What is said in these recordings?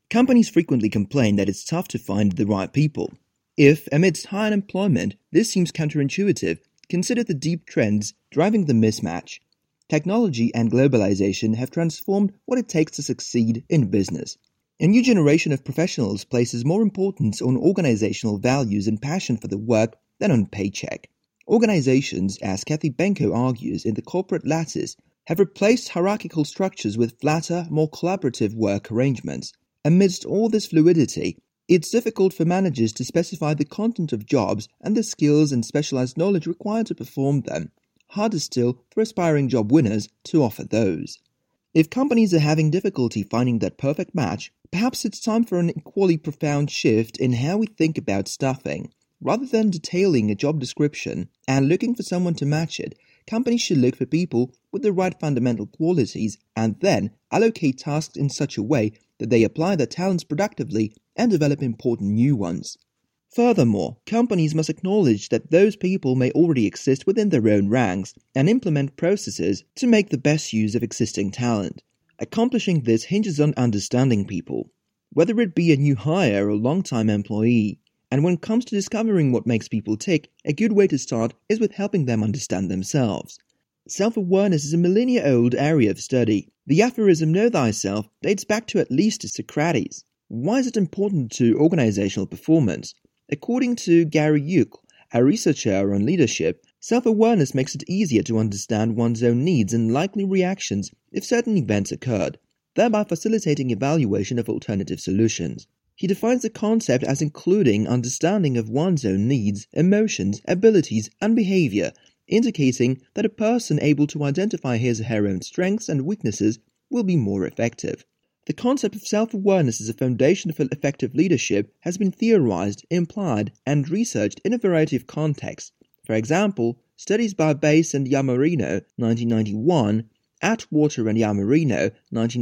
Companies frequently complain that it's tough to find the right people. If, amidst high unemployment, this seems counterintuitive, consider the deep trends driving the mismatch. Technology and globalization have transformed what it takes to succeed in business. A new generation of professionals places more importance on organizational values and passion for the work than on paycheck. Organizations, as Kathy Benko argues in The Corporate Lattice, have replaced hierarchical structures with flatter, more collaborative work arrangements. Amidst all this fluidity, it's difficult for managers to specify the content of jobs and the skills and specialized knowledge required to perform them. Harder still for aspiring job winners to offer those. If companies are having difficulty finding that perfect match, perhaps it's time for an equally profound shift in how we think about staffing. Rather than detailing a job description and looking for someone to match it, companies should look for people with the right fundamental qualities and then allocate tasks in such a way that they apply their talents productively and develop important new ones. Furthermore, companies must acknowledge that those people may already exist within their own ranks and implement processes to make the best use of existing talent. Accomplishing this hinges on understanding people, whether it be a new hire or long-time employee. And when it comes to discovering what makes people tick, a good way to start is with helping them understand themselves. Self-awareness is a millennia-old area of study. The aphorism "Know thyself" dates back to at least Socrates. Why is it important to organizational performance? According to Gary Uke, a researcher on leadership, self-awareness makes it easier to understand one's own needs and likely reactions if certain events occurred, thereby facilitating evaluation of alternative solutions. He defines the concept as including understanding of one's own needs, emotions, abilities, and behavior, indicating that a person able to identify his or her own strengths and weaknesses will be more effective. The concept of self-awareness as a foundation for effective leadership has been theorized, implied, and researched in a variety of contexts. For example, studies by Bass and Yamarino, 1991, Atwater and Yamarino,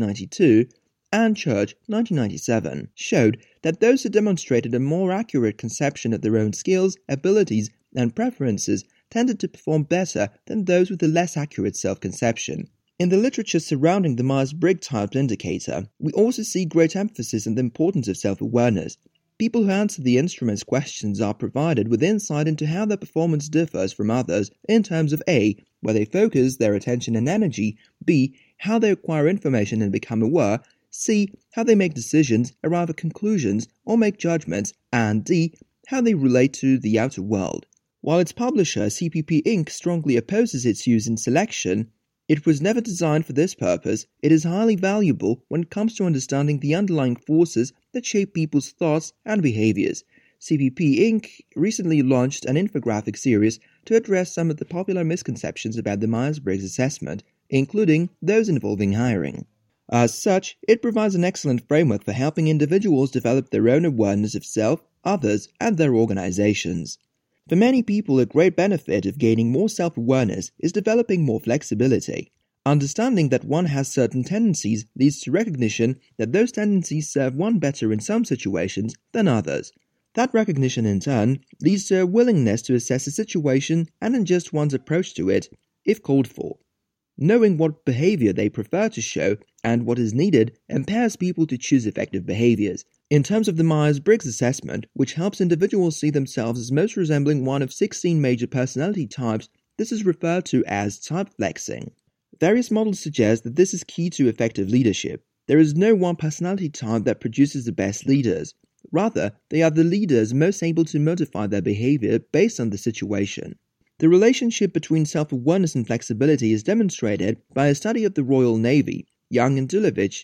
1992, and Church, 1997, showed that those who demonstrated a more accurate conception of their own skills, abilities, and preferences tended to perform better than those with a less accurate self-conception. In the literature surrounding the Myers-Briggs Type Indicator, we also see great emphasis on the importance of self-awareness. People who answer the instrument's questions are provided with insight into how their performance differs from others in terms of A, where they focus their attention and energy, B, how they acquire information and become aware, C, how they make decisions, arrive at conclusions, or make judgments, and D, how they relate to the outer world. While its publisher, CPP Inc., strongly opposes its use in selection, it was never designed for this purpose. It is highly valuable when it comes to understanding the underlying forces that shape people's thoughts and behaviors. CPP Inc. recently launched an infographic series to address some of the popular misconceptions about the Myers-Briggs assessment, including those involving hiring. As such, it provides an excellent framework for helping individuals develop their own awareness of self, others, and their organizations. For many people, a great benefit of gaining more self-awareness is developing more flexibility. Understanding that one has certain tendencies leads to recognition that those tendencies serve one better in some situations than others. That recognition, in turn, leads to a willingness to assess a situation and adjust one's approach to it, if called for. Knowing what behavior they prefer to show and what is needed empowers people to choose effective behaviors. In terms of the Myers-Briggs assessment, which helps individuals see themselves as most resembling one of 16 major personality types, this is referred to as type flexing. Various models suggest that this is key to effective leadership. There is no one personality type that produces the best leaders. Rather, they are the leaders most able to modify their behavior based on the situation. The relationship between self-awareness and flexibility is demonstrated by a study of the Royal Navy, Young and Dulovich,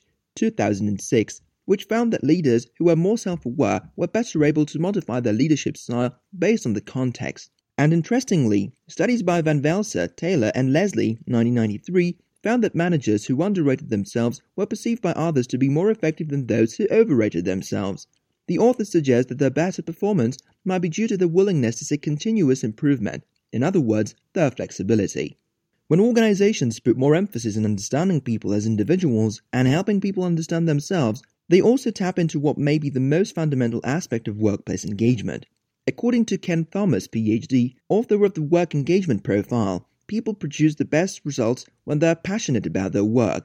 2006, which found that leaders who were more self-aware were better able to modify their leadership style based on the context. And interestingly, studies by Van Velser, Taylor, and Leslie, 1993, found that managers who underrated themselves were perceived by others to be more effective than those who overrated themselves. The authors suggest that their better performance might be due to their willingness to seek continuous improvement, in other words, their flexibility. When organizations put more emphasis on understanding people as individuals and helping people understand themselves, they also tap into what may be the most fundamental aspect of workplace engagement. According to Ken Thomas, PhD, author of the Work Engagement Profile, people produce the best results when they are passionate about their work.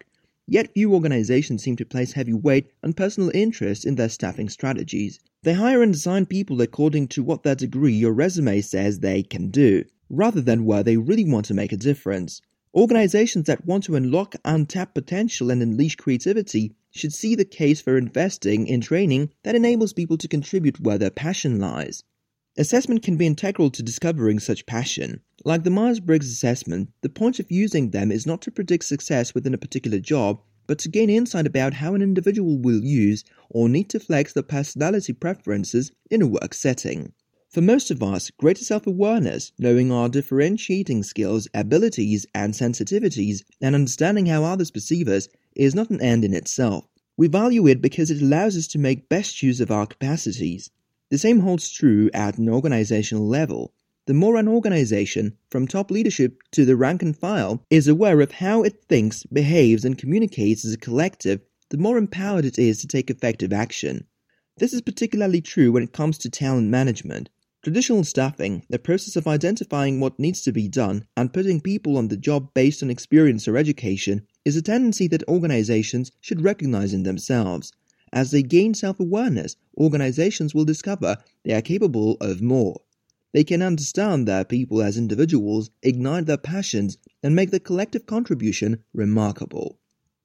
Yet few organizations seem to place heavy weight on personal interest in their staffing strategies. They hire and assign people according to what their degree or resume says they can do, rather than where they really want to make a difference. Organizations that want to unlock untapped potential and unleash creativity should see the case for investing in training that enables people to contribute where their passion lies. Assessment can be integral to discovering such passion. Like the Myers-Briggs assessment, the point of using them is not to predict success within a particular job, but to gain insight about how an individual will use or need to flex their personality preferences in a work setting. For most of us, greater self-awareness, knowing our differentiating skills, abilities, and sensitivities, and understanding how others perceive us, is not an end in itself. We value it because it allows us to make best use of our capacities. The same holds true at an organizational level. The more an organization, from top leadership to the rank and file, is aware of how it thinks, behaves, and communicates as a collective, the more empowered it is to take effective action. This is particularly true when it comes to talent management. Traditional staffing, the process of identifying what needs to be done and putting people on the job based on experience or education, is a tendency that organizations should recognize in themselves. As they gain self-awareness, organizations will discover they are capable of more. They can understand their people as individuals, ignite their passions, and make the collective contribution remarkable.